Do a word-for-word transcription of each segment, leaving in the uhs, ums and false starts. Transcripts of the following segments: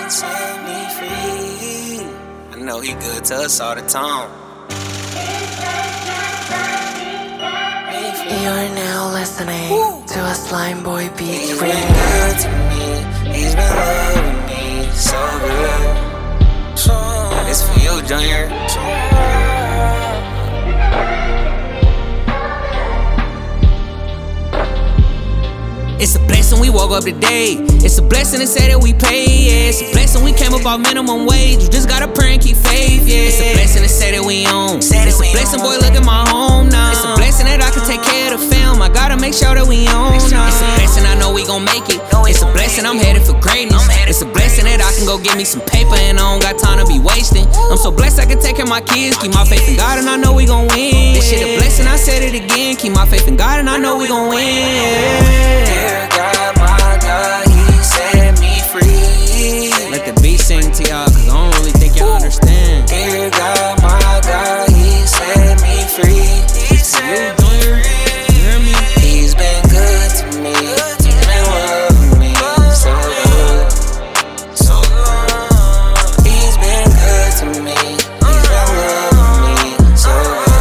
set me free. I know he good to us all the time. You're now listening Woo. to a Slime Boy Beats He's remix. been good to me. He's been loving me so good. So it's for you, Junior. It's a blessing we woke up today. It's a blessing to say that we pay, yeah. It's a blessing we came up off minimum wage. You just gotta pray and keep faith, yeah. It's a blessing to say that we own. It's a blessing, boy, look at my home now. It's a blessing that I can take care of the film. I gotta make sure that we own now. It's a blessing, I know we gon' make it. It's a blessing, I'm headed for greatness. It's a blessing that I can go get me some paper and I don't got time to be wasting. I'm so blessed I can take care of my kids. Keep my faith in God and I know we gon' win. This shit a blessing, I said it again. Keep my faith in God and I know we gon' win. Dear God, my God, he set me free. Let the beat sing to y'all, cause I don't really think y'all understand. Dear God, my God, he set me free. He set me free. You hear me? He's been good to me. He's been loving me so good. So good. He's been good to me. He's been loving me so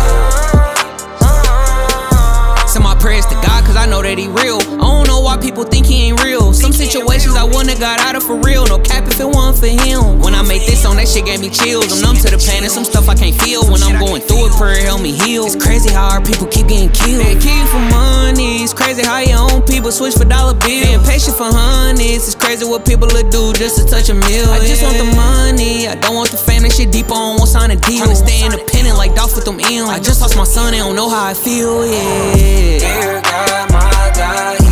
good. Send my prayers to God, cause I know that he real. I don't know why people think he ain't real. Some situations I wouldn't have got out of for real. No cap if it wasn't for him. When I made this song, that shit gave me chills. I'm numb to the pain and some stuff I can't feel. When I'm going through it, prayer help me heal. It's crazy how our people keep getting killed. They kill for money. It's crazy how your own people switch for dollar bills. Being patient for hundreds. It's crazy what people will do just to touch a meal. I just want the money. I don't want the fame. That shit deep on, won't sign a deal. Trying to stay independent like Dolph with them M's. I just lost my son, they don't know how I feel, yeah. Dear God, my God,